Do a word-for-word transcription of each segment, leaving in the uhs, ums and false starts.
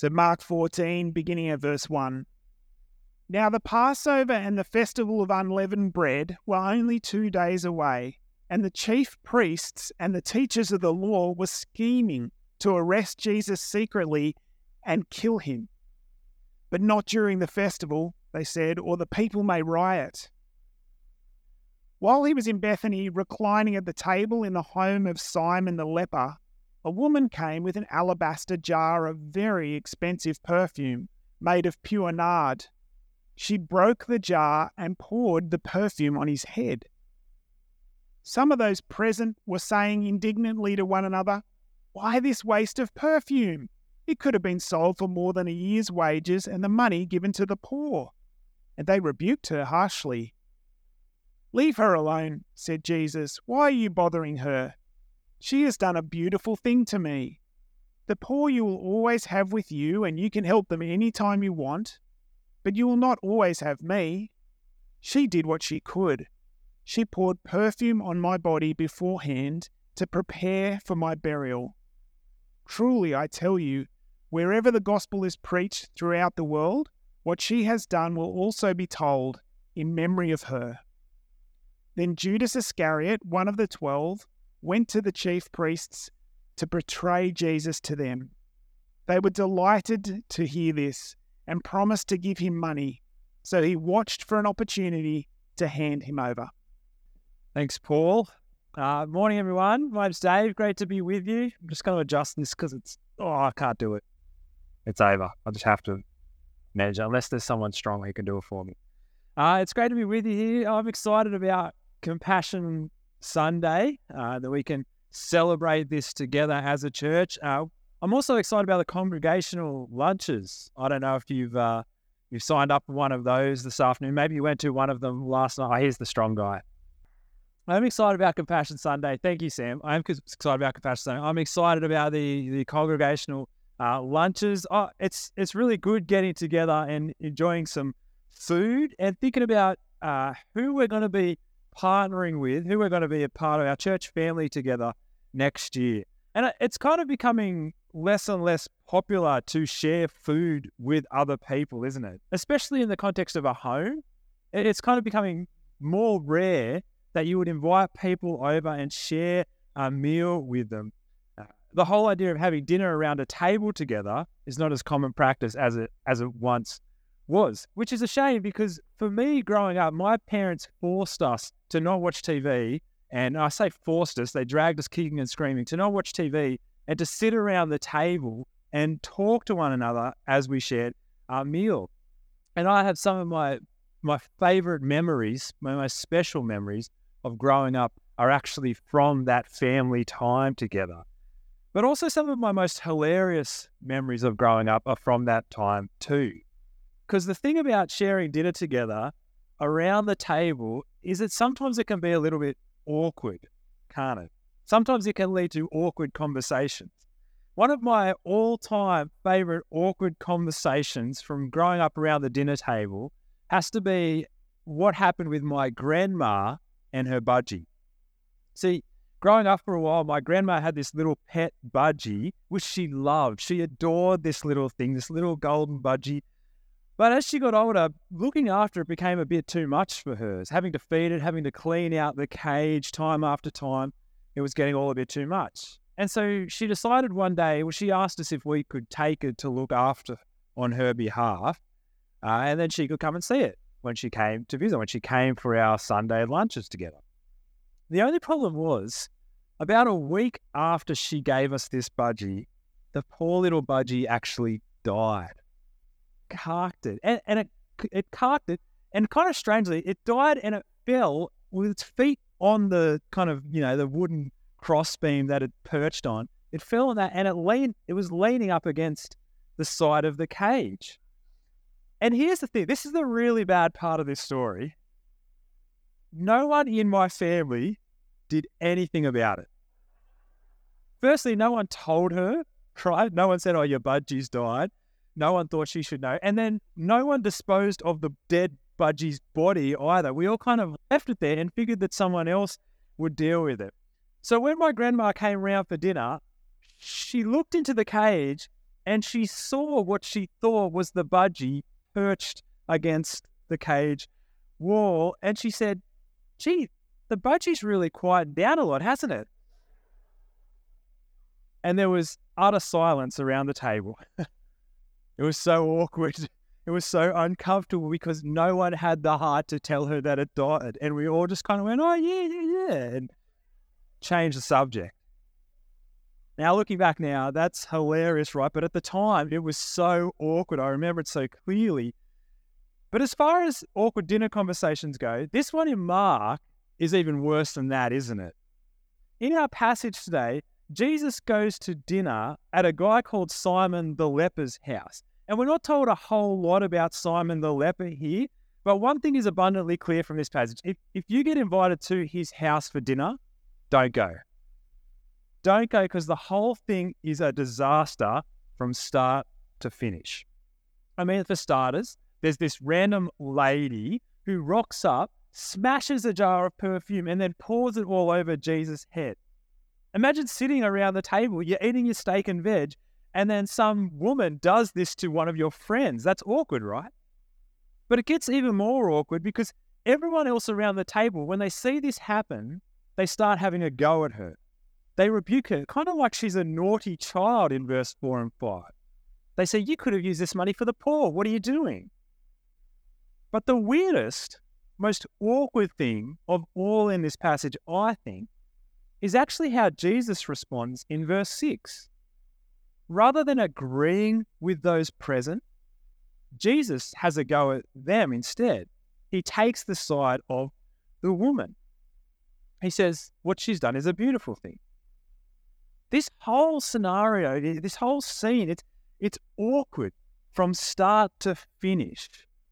So Mark fourteen, beginning at verse one. Now the Passover and the festival of unleavened bread were only two days away, and the chief priests and the teachers of the law were scheming to arrest Jesus secretly and kill him. But not during the festival, they said, or the people may riot. While he was in Bethany, reclining at the table in the home of Simon the leper, a woman came with an alabaster jar of very expensive perfume made of pure nard. She broke the jar and poured the perfume on his head. Some of those present were saying indignantly to one another, "Why this waste of perfume? It could have been sold for more than a year's wages and the money given to the poor." And they rebuked her harshly. "Leave her alone," said Jesus. "Why are you bothering her? She has done a beautiful thing to me. The poor you will always have with you, and you can help them any time you want, but you will not always have me. She did what she could. She poured perfume on my body beforehand to prepare for my burial. Truly, I tell you, wherever the gospel is preached throughout the world, what she has done will also be told in memory of her." Then Judas Iscariot, one of the twelve, went to the chief priests to betray Jesus to them. They were delighted to hear this and promised to give him money, so he watched for an opportunity to hand him over. Thanks, Paul. Uh, morning, everyone. My name's Dave. Great to be with you. I'm just going to adjust this because it's, oh, I can't do it. It's over. I just have to manage it, unless there's someone strong who can do it for me. Uh, it's great to be with you here. I'm excited about Compassion Sunday, uh, that we can celebrate this together as a church. Uh, I'm also excited about the congregational lunches. I don't know if you've uh, you've signed up for one of those this afternoon. Maybe you went to one of them last night. Oh, here's the strong guy. I'm excited about Compassion Sunday. Thank you, Sam. I'm excited about Compassion Sunday. I'm excited about the the congregational uh, lunches. Oh, it's it's really good getting together and enjoying some food and thinking about uh, who we're going to be partnering with, who we're going to be a part of our church family together next year. And it's kind of becoming less and less popular to share food with other people, isn't it? Especially in the context of a home. It's kind of becoming more rare that you would invite people over and share a meal with them. Uh, the whole idea of having dinner around a table together is not as common practice as it as it once was, which is a shame because for me growing up, my parents forced us to not watch T V, and I say forced us, they dragged us kicking and screaming to not watch T V and to sit around the table and talk to one another as we shared our meal. And I have some of my my favorite memories, my most special memories of growing up are actually from that family time together. But also some of my most hilarious memories of growing up are from that time too. Because the thing about sharing dinner together around the table is that sometimes it can be a little bit awkward, can't it? Sometimes it can lead to awkward conversations. One of my all-time favorite awkward conversations from growing up around the dinner table has to be what happened with my grandma and her budgie. See, growing up for a while, my grandma had this little pet budgie, which she loved. She adored this little thing, this little golden budgie. But as she got older, looking after it became a bit too much for her. Having to feed it, having to clean out the cage time after time, it was getting all a bit too much. And so she decided one day, well, she asked us if we could take it to look after on her behalf, uh, and then she could come and see it when she came to visit, when she came for our Sunday lunches together. The only problem was, about a week after she gave us this budgie, the poor little budgie actually died. Carked it. And, and it, it carked it, and kind of strangely, it died and it fell with its feet on the kind of, you know, the wooden crossbeam that it perched on. It fell on that, and it leaned, it was leaning up against the side of the cage. And here's the thing, this is the really bad part of this story. No one in my family did anything about it. Firstly, no one told her, right? No one said, oh, your budgie's died. No one thought she should know. And then no one disposed of the dead budgie's body either. We all kind of left it there and figured that someone else would deal with it. So when my grandma came round for dinner, she looked into the cage and she saw what she thought was the budgie perched against the cage wall, and she said, gee, the budgie's really quieted down a lot, hasn't it? And there was utter silence around the table. It was so awkward. It was so uncomfortable because no one had the heart to tell her that it died. And we all just kind of went, oh, yeah, yeah, yeah, and changed the subject. Now, looking back now, that's hilarious, right? But at the time, it was so awkward. I remember it so clearly. But as far as awkward dinner conversations go, this one in Mark is even worse than that, isn't it? In our passage today, Jesus goes to dinner at a guy called Simon the leper's house. And we're not told a whole lot about Simon the leper here, but one thing is abundantly clear from this passage. If, if you get invited to his house for dinner, don't go. Don't go, because the whole thing is a disaster from start to finish. I mean, for starters, there's this random lady who rocks up, smashes a jar of perfume, and then pours it all over Jesus' head. Imagine sitting around the table, you're eating your steak and veg, and then some woman does this to one of your friends. That's awkward, right? But it gets even more awkward because everyone else around the table, when they see this happen, they start having a go at her. They rebuke her, kind of like she's a naughty child in verse four and five. They say, you could have used this money for the poor. What are you doing? But the weirdest, most awkward thing of all in this passage, I think, is actually how Jesus responds in verse six. Rather than agreeing with those present, Jesus has a go at them instead. He takes the side of the woman. He says what she's done is a beautiful thing. This whole scenario, this whole scene, it's, it's awkward from start to finish.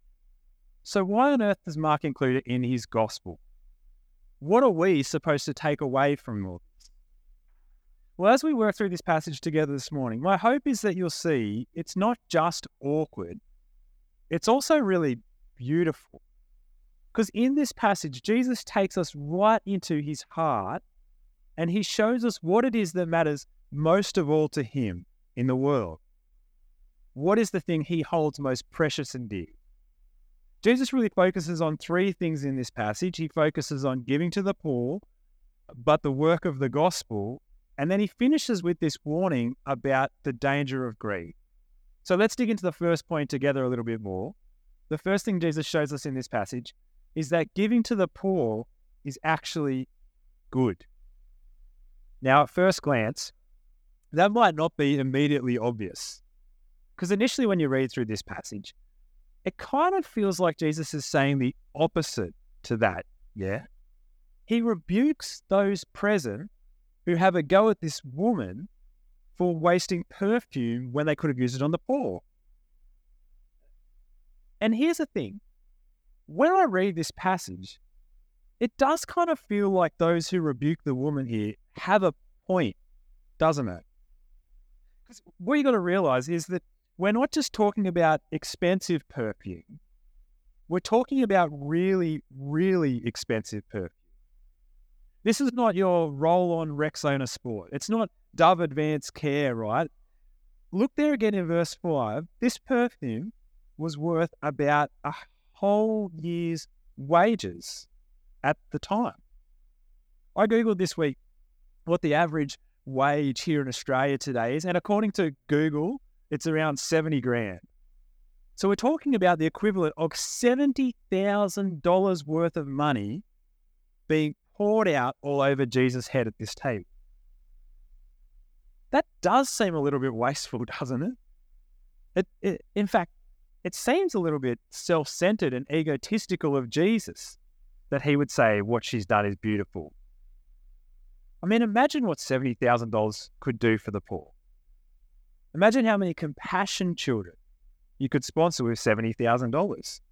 So why on earth does Mark include it in his gospel? What are we supposed to take away from all this? Well, as we work through this passage together this morning, my hope is that you'll see it's not just awkward, it's also really beautiful. Because in this passage, Jesus takes us right into his heart and he shows us what it is that matters most of all to him in the world. What is the thing he holds most precious and dear? Jesus really focuses on three things in this passage. He focuses on giving to the poor, but the work of the gospel, and then he finishes with this warning about the danger of greed. So let's dig into the first point together a little bit more. The first thing Jesus shows us in this passage is that giving to the poor is actually good. Now, at first glance, that might not be immediately obvious, because initially when you read through this passage, it kind of feels like Jesus is saying the opposite to that, yeah? He rebukes those present who have a go at this woman for wasting perfume when they could have used it on the poor. And here's the thing. When I read this passage, it does kind of feel like those who rebuke the woman here have a point, doesn't it? Because what you got to realize is that we're not just talking about expensive perfume. We're talking about really, really expensive perfume. This is not your roll-on Rexona Sport. It's not Dove Advanced Care, right? Look there again in verse five. This perfume was worth about a whole year's wages at the time. I Googled this week what the average wage here in Australia today is, and according to Google, it's around seventy grand. So we're talking about the equivalent of seventy thousand dollars worth of money being poured out all over Jesus' head at this table. That does seem a little bit wasteful, doesn't it? It, it in fact, it seems a little bit self-centered and egotistical of Jesus that he would say what she's done is beautiful. I mean, imagine what seventy thousand dollars could do for the poor. Imagine how many compassion children you could sponsor with seventy thousand dollars.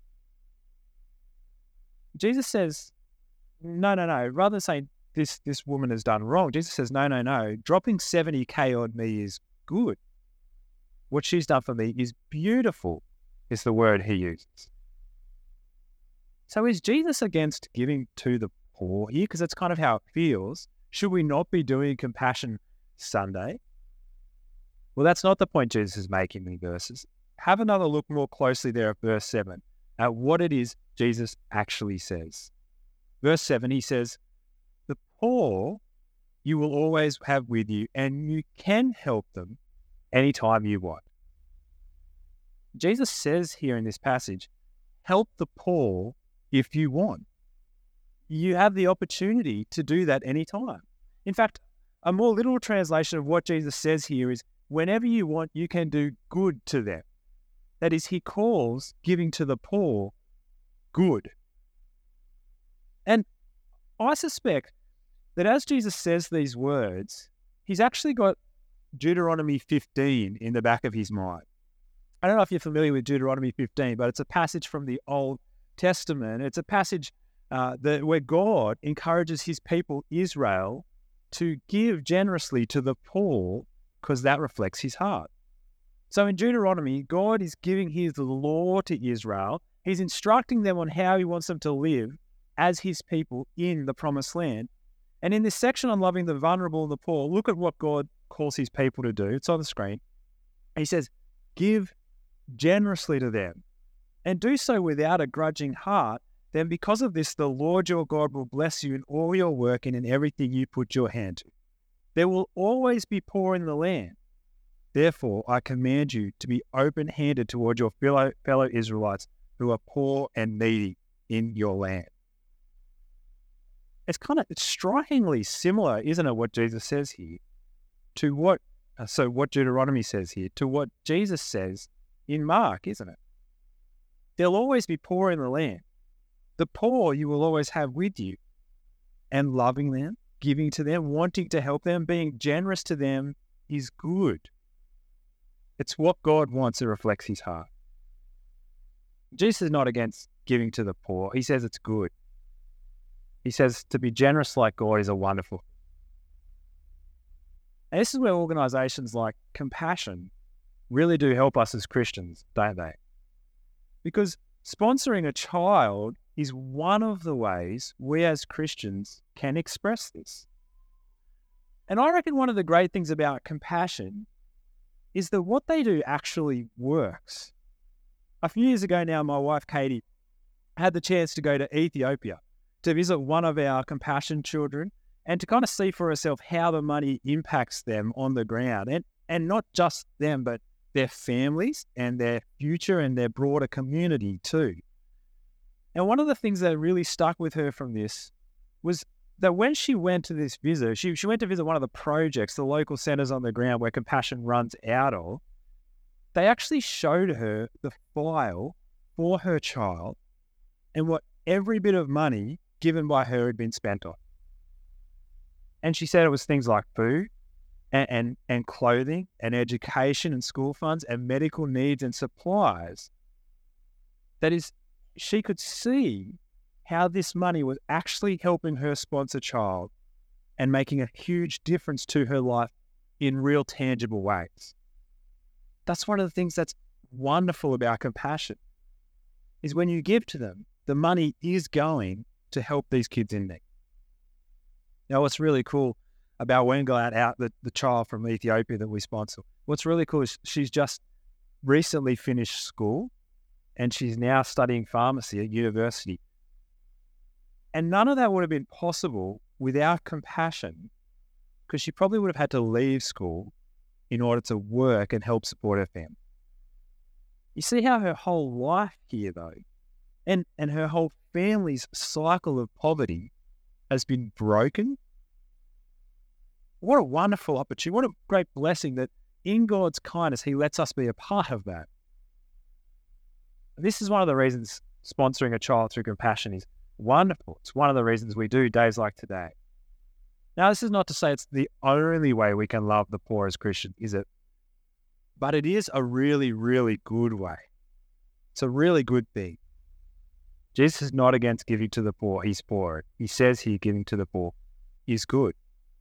Jesus says, no, no, no. Rather than saying this, this woman has done wrong, Jesus says, no, no, no. Dropping seventy K on me is good. What she's done for me is beautiful, is the word he uses. So is Jesus against giving to the poor here? Because that's kind of how it feels. Should we not be doing Compassion Sunday? Well, that's not the point Jesus is making in verses. Have another look more closely there at verse seven, at what it is Jesus actually says. Verse seven, he says, the poor you will always have with you, and you can help them anytime you want. Jesus says here in this passage, help the poor if you want. You have the opportunity to do that anytime. In fact, a more literal translation of what Jesus says here is, whenever you want, you can do good to them. That is, he calls giving to the poor good. And I suspect that as Jesus says these words, he's actually got Deuteronomy fifteen in the back of his mind. I don't know if you're familiar with Deuteronomy fifteen, but it's a passage from the Old Testament. It's a passage uh, that where God encourages his people, Israel, to give generously to the poor because that reflects his heart. So in Deuteronomy, God is giving his law to Israel. He's instructing them on how he wants them to live as his people in the promised land. And in this section on loving the vulnerable and the poor, look at what God calls his people to do. It's on the screen. He says, give generously to them and do so without a grudging heart. Then because of this, the Lord your God will bless you in all your work and in everything you put your hand to. There will always be poor in the land. Therefore, I command you to be open-handed toward your fellow, fellow Israelites who are poor and needy in your land. It's kind of it's strikingly similar, isn't it, what Jesus says here, to what, uh, so what Deuteronomy says here, to what Jesus says in Mark, isn't it? There'll always be poor in the land. The poor you will always have with you, and loving them, giving to them, wanting to help them, being generous to them is good. It's what God wants that reflects his heart. Jesus is not against giving to the poor. He says it's good. He says to be generous like God is a wonderful. And this is where organisations like Compassion really do help us as Christians, don't they? Because sponsoring a child is one of the ways we as Christians can express this. And I reckon one of the great things about Compassion is that what they do actually works. A few years ago now, my wife Katie had the chance to go to Ethiopia to visit one of our Compassion children and to kind of see for herself how the money impacts them on the ground. And, and not just them, but their families and their future and their broader community too. And one of the things that really stuck with her from this was that when she went to this visit, she, she went to visit one of the projects, the local centres on the ground where Compassion runs out of, they actually showed her the file for her child and what every bit of money given by her had been spent on. And she said it was things like food and, and, and clothing and education and school funds and medical needs and supplies. That is, she could see how this money was actually helping her sponsor child and making a huge difference to her life in real tangible ways. That's one of the things that's wonderful about Compassion, is when you give to them, the money is going to help these kids in need. Now, what's really cool about Wengal out, the, the child from Ethiopia that we sponsor, what's really cool is she's just recently finished school and she's now studying pharmacy at university. And none of that would have been possible without Compassion, because she probably would have had to leave school in order to work and help support her family. You see how her whole life here, though, and, and her whole family's cycle of poverty has been broken? What a wonderful opportunity. What a great blessing that in God's kindness, he lets us be a part of that. This is one of the reasons sponsoring a child through Compassion is wonderful. It's one of the reasons we do days like today. Now, this is not to say it's the only way we can love the poor as Christians, is it? But it is a really, really good way. It's a really good thing. Jesus is not against giving to the poor. He's for it. He says here giving to the poor is good.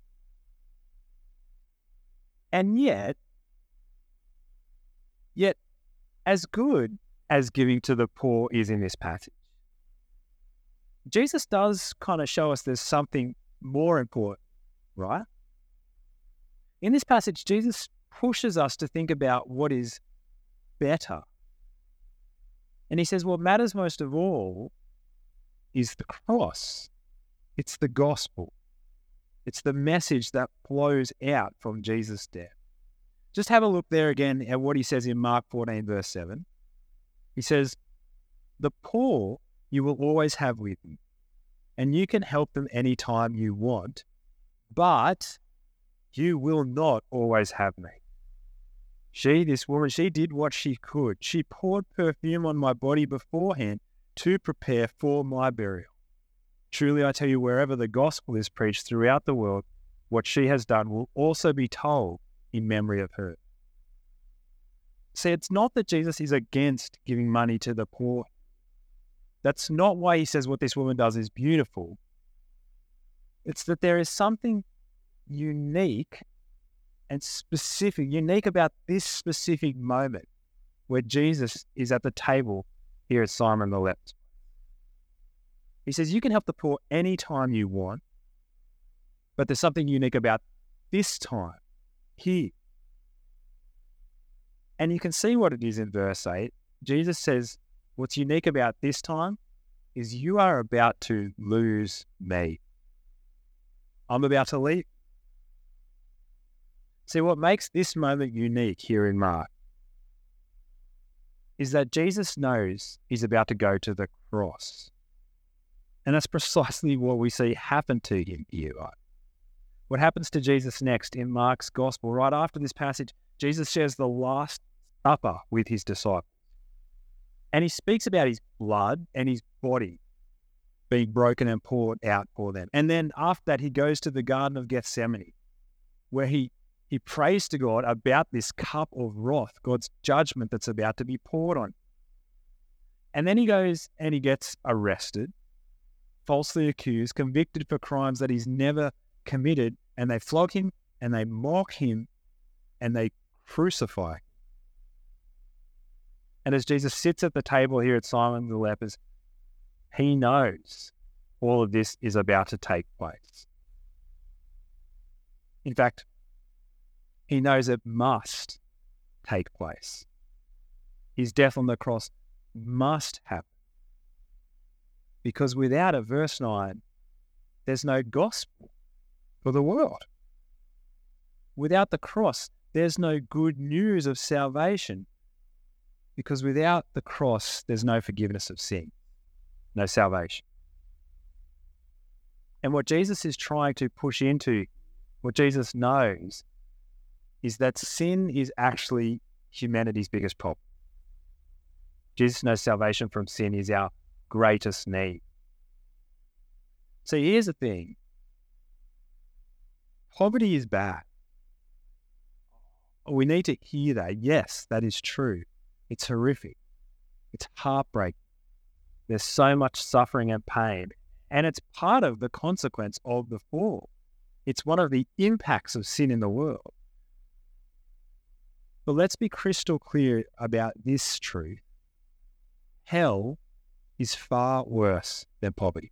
And yet, yet as good as giving to the poor is in this passage, Jesus does kind of show us there's something more important, right? In this passage, Jesus pushes us to think about what is better. And he says, what matters most of all is the cross. It's the gospel. It's the message that flows out from Jesus' death. Just have a look there again at what he says in Mark fourteen, verse seven. He says, the poor you will always have with you, and you can help them anytime you want, but you will not always have me. She, this woman, she did what she could. She poured perfume on my body beforehand to prepare for my burial. Truly, I tell you, wherever the gospel is preached throughout the world, what she has done will also be told in memory of her. See, it's not that Jesus is against giving money to the poor. That's not why he says what this woman does is beautiful. It's that there is something unique and specific, unique about this specific moment where Jesus is at the table here at Simon the Leper. He says, you can help the poor anytime you want, but there's something unique about this time here. And you can see what it is in verse eight. Jesus says, what's unique about this time is you are about to lose me. I'm about to leave. See, what makes this moment unique here in Mark is that Jesus knows he's about to go to the cross. And that's precisely what we see happen to him here, right? What happens to Jesus next in Mark's gospel, right after this passage, Jesus shares the last supper with his disciples. And he speaks about his blood and his body being broken and poured out for them. And then after that, he goes to the Garden of Gethsemane, where he, he prays to God about this cup of wrath, God's judgment that's about to be poured on. And then he goes and he gets arrested, falsely accused, convicted for crimes that he's never committed, and they flog him and they mock him and they crucify him. And as Jesus sits at the table here at Simon the Leper's, he knows all of this is about to take place. In fact, he knows it must take place. His death on the cross must happen. Because without it, verse nine, there's no gospel for the world. Without the cross, there's no good news of salvation. Because without the cross, there's no forgiveness of sin, no salvation. And what Jesus is trying to push into, what Jesus knows, is that sin is actually humanity's biggest problem. Jesus knows salvation from sin is our greatest need. So here's the thing. Poverty is bad. We need to hear that. Yes, that is true. It's horrific. It's heartbreaking. There's so much suffering and pain. And it's part of the consequence of the fall. It's one of the impacts of sin in the world. But let's be crystal clear about this truth. Hell is far worse than poverty.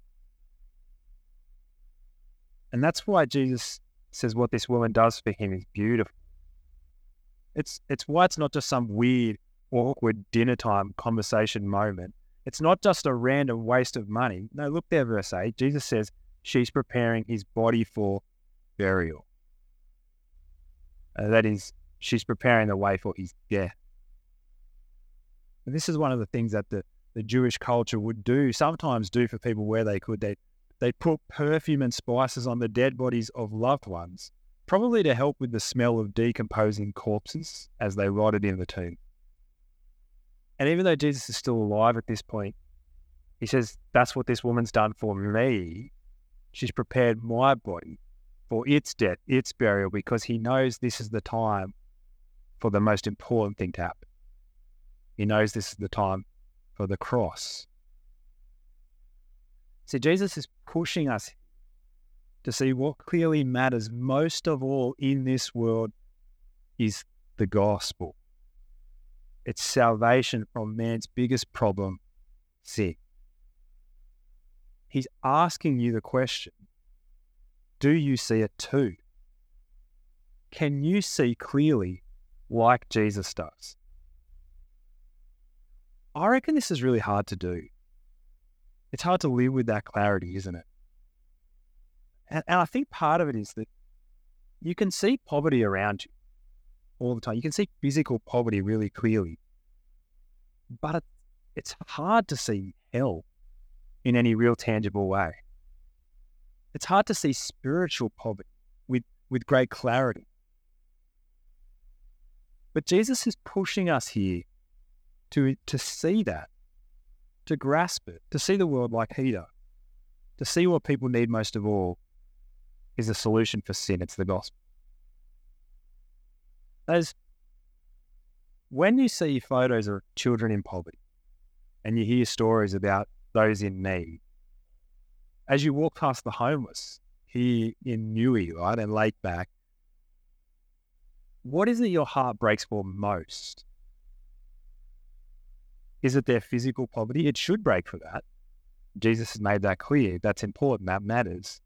And that's why Jesus says what this woman does for him is beautiful. It's it's why it's not just some weird, awkward dinner time conversation moment. It's not just a random waste of money. No, look there, verse eight. Jesus says she's preparing his body for burial. Uh, that is, she's preparing the way for his death. And this is one of the things that the, the Jewish culture would do, sometimes do for people where they could. They they put perfume and spices on the dead bodies of loved ones, probably to help with the smell of decomposing corpses as they rotted in the tomb. And even though Jesus is still alive at this point, he says, that's what this woman's done for me. She's prepared my body for its death, its burial, because he knows this is the time for the most important thing to happen. He knows this is the time for the cross. See, Jesus is pushing us to see what clearly matters most of all in this world is the gospel. It's salvation from man's biggest problem, sin. He's asking you the question, do you see it too? Can you see clearly like Jesus does. I reckon this is really hard to do. It's hard to live with that clarity, isn't it? And, and I think part of it is that you can see poverty around you all the time. You can see physical poverty really clearly. But it, it's hard to see hell in any real tangible way. It's hard to see spiritual poverty with, with great clarity. But Jesus is pushing us here to, to see that, to grasp it, to see the world like he does, to see what people need most of all is a solution for sin. It's the gospel. As when you see photos of children in poverty and you hear stories about those in need, as you walk past the homeless here in Newey, right, and Lakeback, what is it your heart breaks for most? Is it their physical poverty? It should break for that. Jesus has made that clear. That's important. That matters.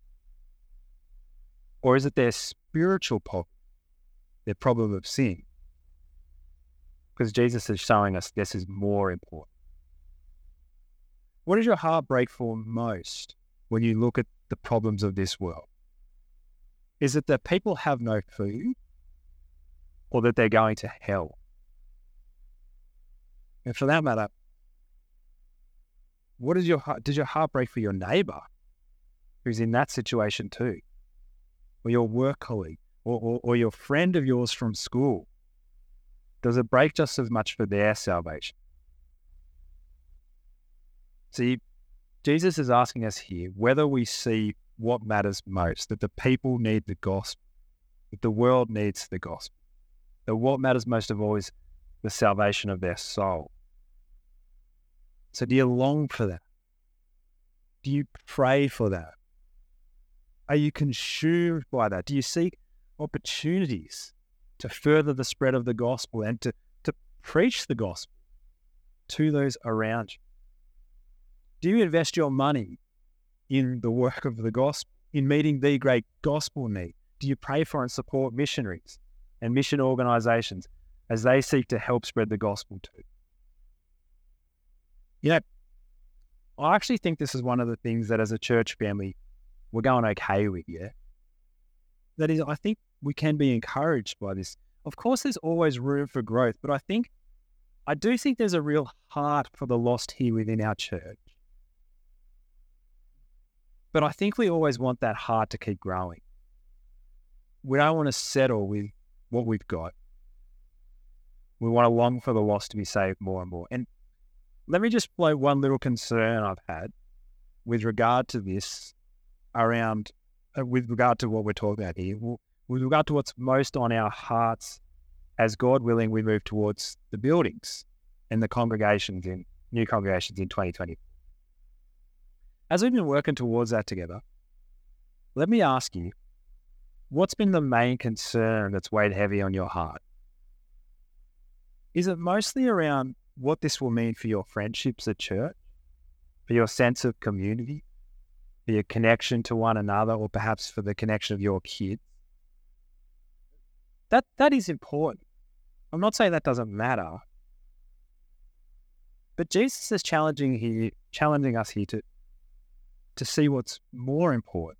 Or is it their spiritual poverty, their problem of sin? Because Jesus is showing us this is more important. What does your heart break for most when you look at the problems of this world? Is it that people have no food, or that they're going to hell? And for that matter, what is your heart, does your heart break for your neighbour who's in that situation too? Or your work colleague, or, or, or your friend of yours from school? Does it break just as much for their salvation? See, Jesus is asking us here whether we see what matters most, that the people need the gospel, that the world needs the gospel, that what matters most of all is the salvation of their soul. So do you long for that? Do you pray for that? Are you consumed by that? Do you seek opportunities to further the spread of the gospel and to, to preach the gospel to those around you? Do you invest your money in the work of the gospel, in meeting the great gospel need? Do you pray for and support missionaries and mission organizations as they seek to help spread the gospel too? You know, I actually think this is one of the things that as a church family, we're going okay with, yeah? That is, I think we can be encouraged by this. Of course, there's always room for growth, but I think, I do think there's a real heart for the lost here within our church. But I think we always want that heart to keep growing. We don't want to settle with what we've got. We want to long for the lost to be saved more and more. And let me just float one little concern I've had with regard to this around, uh, with regard to what we're talking about here, with regard to what's most on our hearts as God willing we move towards the buildings and the congregations in, new congregations in twenty twenty. As we've been working towards that together, let me ask you, what's been the main concern that's weighed heavy on your heart? Is it mostly around what this will mean for your friendships at church, for your sense of community, for your connection to one another, or perhaps for the connection of your kids? That that is important. I'm not saying that doesn't matter, but Jesus is challenging here, challenging us here to to see what's more important.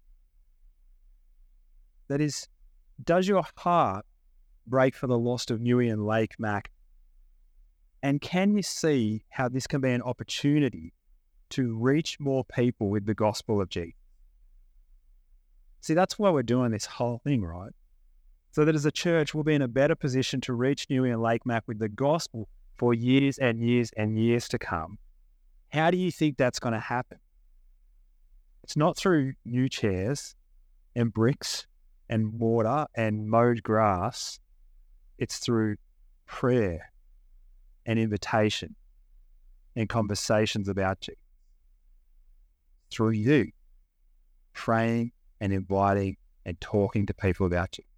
That is, does your heart break for the lost of Newey and Lake Mac? And can you see how this can be an opportunity to reach more people with the gospel of Jesus? See, that's why we're doing this whole thing, right? So that as a church, we'll be in a better position to reach Newey and Lake Mac with the gospel for years and years and years to come. How do you think that's going to happen? It's not through new chairs and bricks and mortar and mowed grass. It's through prayer and invitation and conversations about you. Through you praying and inviting and talking to people about you.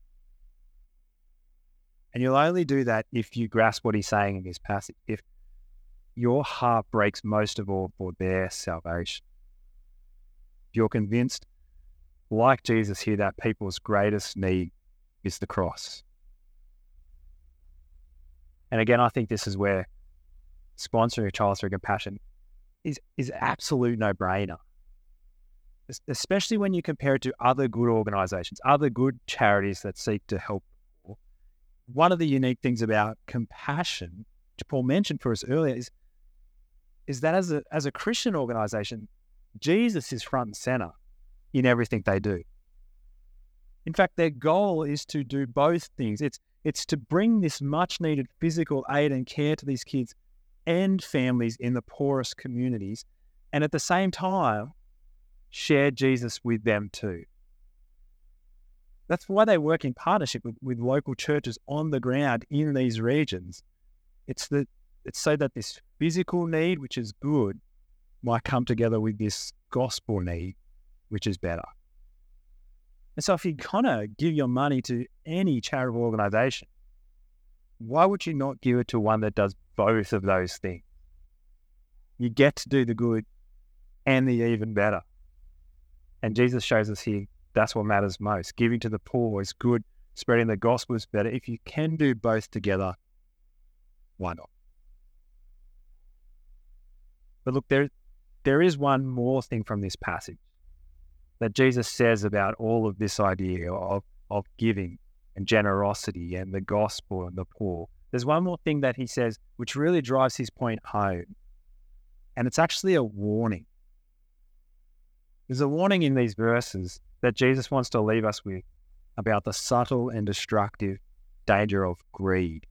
And you'll only do that if you grasp what he's saying in this passage, if your heart breaks most of all for their salvation. If you're convinced, like Jesus here, that people's greatest need is the cross. And again, I think this is where sponsoring a child through compassion is is absolute no-brainer, especially when you compare it to other good organizations, other good charities that seek to help people. One of the unique things about compassion, which Paul mentioned for us earlier, is, is that as a, as a Christian organization, Jesus is front and center in everything they do. In fact, their goal is to do both things. It's, it's to bring this much-needed physical aid and care to these kids and families in the poorest communities, and at the same time, share Jesus with them too. That's why they work in partnership with, with local churches on the ground in these regions. It's the it's so that this physical need, which is good, might come together with this gospel need, which is better. And so if you kind of give your money to any charitable organization, why would you not give it to one that does both of those things? You get to do the good and the even better. And Jesus shows us here that's what matters most. Giving to the poor is good. Spreading the gospel is better. If you can do both together, why not? But look, there, there is one more thing from this passage that Jesus says about all of this idea of, of giving and generosity and the gospel and the poor. There's one more thing that he says which really drives his point home. And it's actually a warning. There's a warning in these verses that Jesus wants to leave us with about the subtle and destructive danger of greed.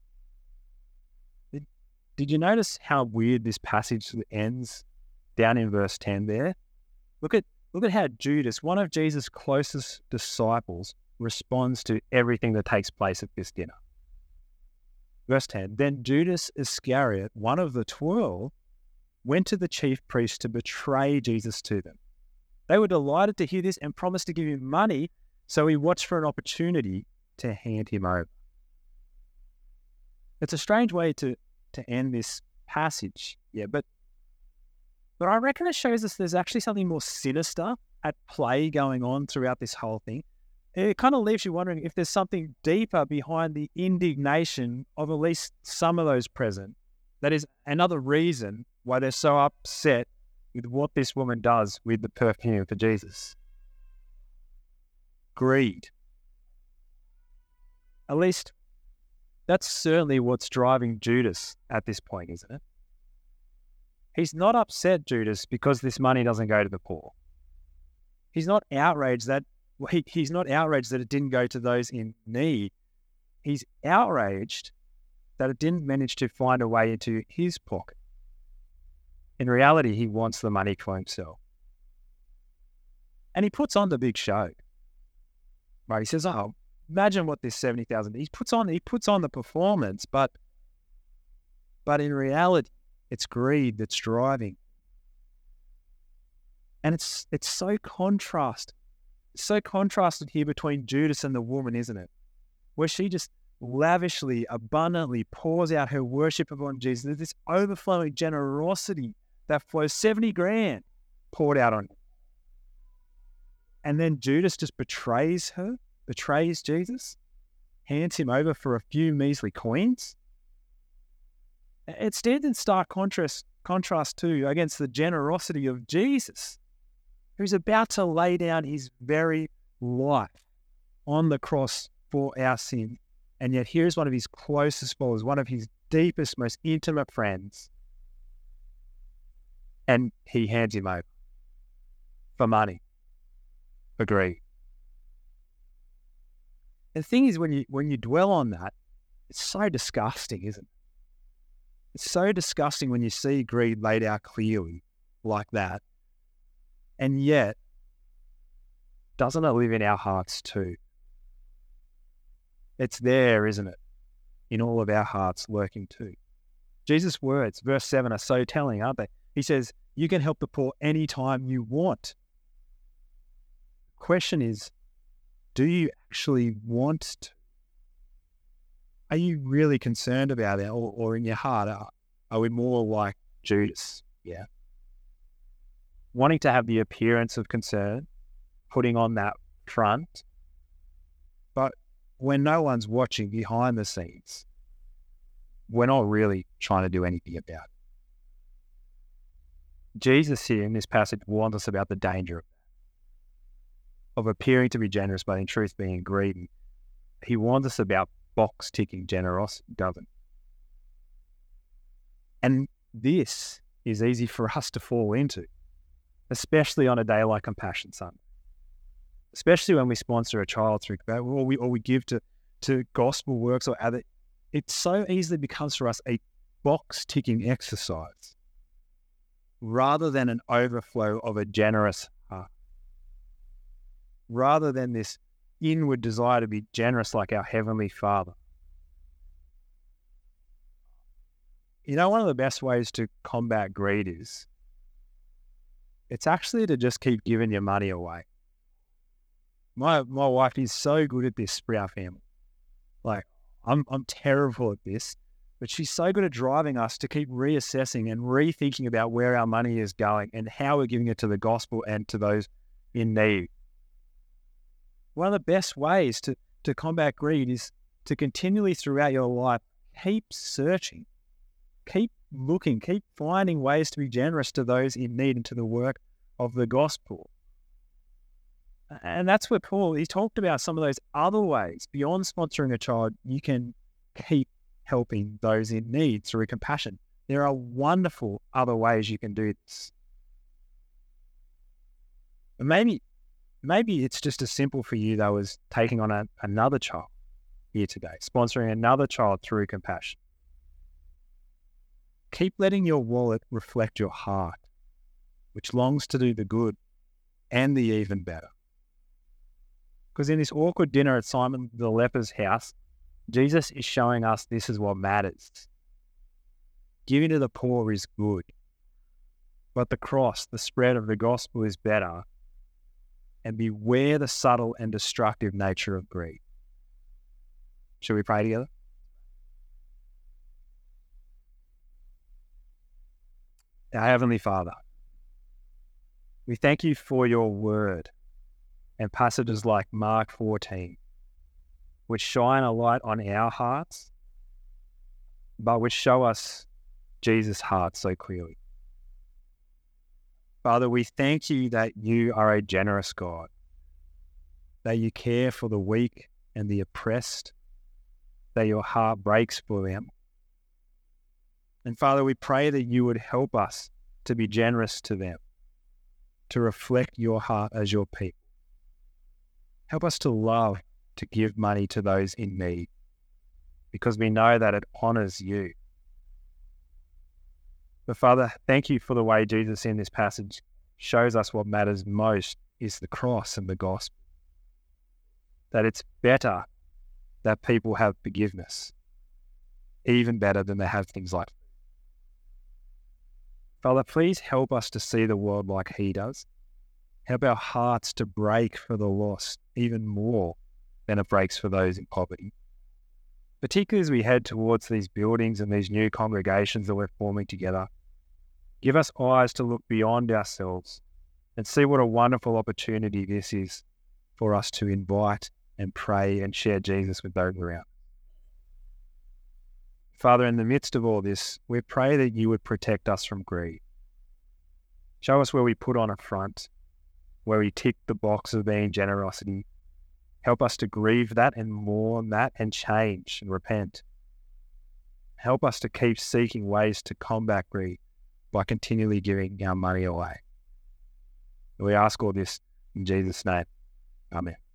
Did, did you notice how weird this passage ends down in verse ten there? Look at look at how Judas, one of Jesus' closest disciples, responds to everything that takes place at this dinner. Verse ten, then Judas Iscariot, one of the twelve, went to the chief priests to betray Jesus to them. They were delighted to hear this and promised to give him money, so he watched for an opportunity to hand him over. It's a strange way to, to end this passage, yeah, but, but I reckon it shows us there's actually something more sinister at play going on throughout this whole thing. It kind of leaves you wondering if there's something deeper behind the indignation of at least some of those present. That is another reason why they're so upset with what this woman does with the perfume for Jesus. Greed. At least that's certainly what's driving Judas at this point, isn't it? He's not upset, Judas, because this money doesn't go to the poor. He's not outraged that he, he's not outraged that it didn't go to those in need. He's outraged that it didn't manage to find a way into his pocket. In reality, he wants the money for himself. And he puts on the big show. Right? He says, oh, imagine what this seventy thousand dollars, he puts on, he puts on the performance, but, but in reality, it's greed that's driving. And it's, it's so contrast, so contrasted here between Judas and the woman, isn't it? Where she just lavishly, abundantly pours out her worship upon Jesus. There's this overflowing generosity that flows, seventy grand poured out on him. And then Judas just betrays her, betrays Jesus, hands him over for a few measly coins. It stands in stark contrast, contrast too against the generosity of Jesus, who's about to lay down his very life on the cross for our sin. And yet here's one of his closest followers, one of his deepest, most intimate friends, and he hands him over for money, for greed. And the thing is, when you when you dwell on that, it's so disgusting, isn't it? It's so disgusting when you see greed laid out clearly like that. And yet, doesn't it live in our hearts too? It's there, isn't it? In all of our hearts lurking too. Jesus' words, verse seven, are so telling, aren't they? He says, you can help the poor anytime you want. The question is, do you actually want to? Are you really concerned about it? Or, or in your heart, are, are we more like Judas? Yeah. Wanting to have the appearance of concern, putting on that front, but when no one's watching behind the scenes, we're not really trying to do anything about it. Jesus here in this passage warns us about the danger of that, of appearing to be generous, but in truth being greedy. He warns us about box-ticking generosity, doesn't he? And this is easy for us to fall into, especially on a day like Compassion Sunday. Especially when we sponsor a child through, or we, or we give to, to gospel works or other. It so easily becomes for us a box-ticking exercise rather than an overflow of a generous heart. Rather than this inward desire to be generous like our Heavenly Father. You know, one of the best ways to combat greed is, it's actually to just keep giving your money away. My my wife is so good at this for our family. Like, I'm I'm terrible at this, but she's so good at driving us to keep reassessing and rethinking about where our money is going and how we're giving it to the gospel and to those in need. One of the best ways to, to combat greed is to continually throughout your life, keep searching, keep looking, keep finding ways to be generous to those in need and to the work of the gospel. And that's where Paul, he talked about some of those other ways beyond sponsoring a child. You can keep helping those in need through compassion. There are wonderful other ways you can do this. And maybe, maybe it's just as simple for you though as taking on a, another child here today, sponsoring another child through compassion. Keep letting your wallet reflect your heart, which longs to do the good and the even better. Because in this awkward dinner at Simon the leper's house, Jesus is showing us this is what matters. Giving to the poor is good, but the cross, the spread of the gospel is better. And beware the subtle and destructive nature of greed. Shall we pray together? Our Heavenly Father, we thank you for your word and passages like Mark fourteen, which shine a light on our hearts, but which show us Jesus' heart so clearly. Father, we thank you that you are a generous God, that you care for the weak and the oppressed, that your heart breaks for them. And Father, we pray that you would help us to be generous to them, to reflect your heart as your people. Help us to love to give money to those in need, because we know that it honors you. But Father, thank you for the way Jesus in this passage shows us what matters most is the cross and the gospel. That it's better that people have forgiveness, even better than they have things like food. Father, please help us to see the world like he does. Help our hearts to break for the lost even more than it breaks for those in poverty. Particularly as we head towards these buildings and these new congregations that we're forming together, give us eyes to look beyond ourselves and see what a wonderful opportunity this is for us to invite and pray and share Jesus with those around. Father, in the midst of all this, we pray that you would protect us from greed. Show us where we put on a front, where we tick the box of being generosity. Help us to grieve that and mourn that and change and repent. Help us to keep seeking ways to combat greed by continually giving our money away. We ask all this in Jesus' name. Amen.